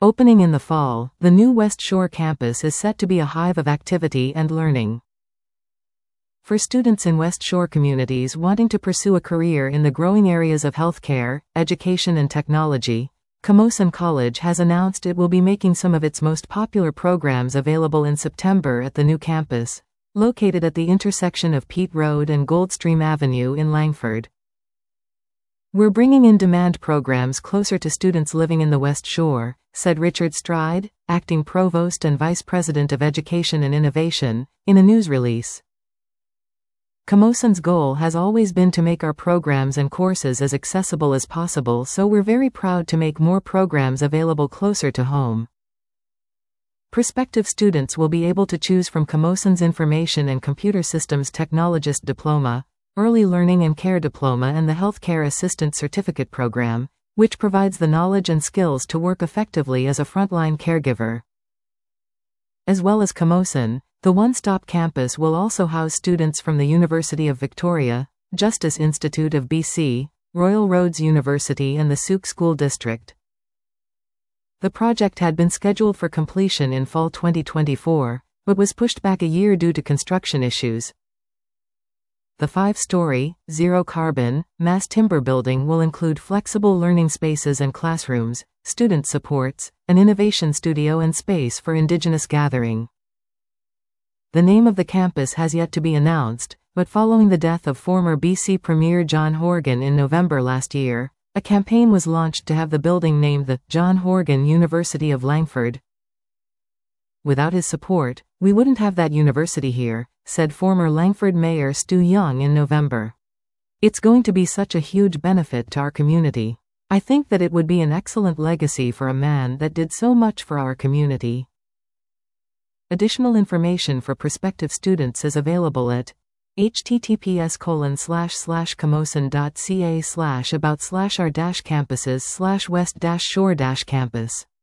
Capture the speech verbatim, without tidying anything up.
Opening in the fall, the new West Shore campus is set to be a hive of activity and learning. For students in West Shore communities wanting to pursue a career in the growing areas of healthcare, education and technology, Camosun College has announced it will be making some of its most popular programs available in September at the new campus, located at the intersection of Peat Road and Goldstream Avenue in Langford. "We're bringing in demand programs closer to students living in the West Shore," said Richard Stride, acting provost and vice president of education and innovation, in a news release. "Camosun's goal has always been to make our programs and courses as accessible as possible, so we're very proud to make more programs available closer to home." Prospective students will be able to choose from Camosun's Information and Computer Systems Technologist Diploma, Early Learning and Care Diploma and the Healthcare Assistant Certificate Program, which provides the knowledge and skills to work effectively as a frontline caregiver. As well as Camosun, the one-stop campus will also house students from the University of Victoria, Justice Institute of B C, Royal Roads University and the Souk School District. The project had been scheduled for completion in fall twenty twenty-four, but was pushed back a year due to construction issues. The five-story, zero-carbon, mass timber building will include flexible learning spaces and classrooms, student supports, an innovation studio and space for Indigenous gathering. The name of the campus has yet to be announced, but following the death of former B C Premier John Horgan in November last year, a campaign was launched to have the building named the John Horgan University of Langford. "Without his support, we wouldn't have that university here," said former Langford Mayor Stu Young in November. "It's going to be such a huge benefit to our community. I think that it would be an excellent legacy for a man that did so much for our community." Additional information for prospective students is available at https colon slash slash camosun.ca slash about slash our dash campuses slash west dash shore dash campus.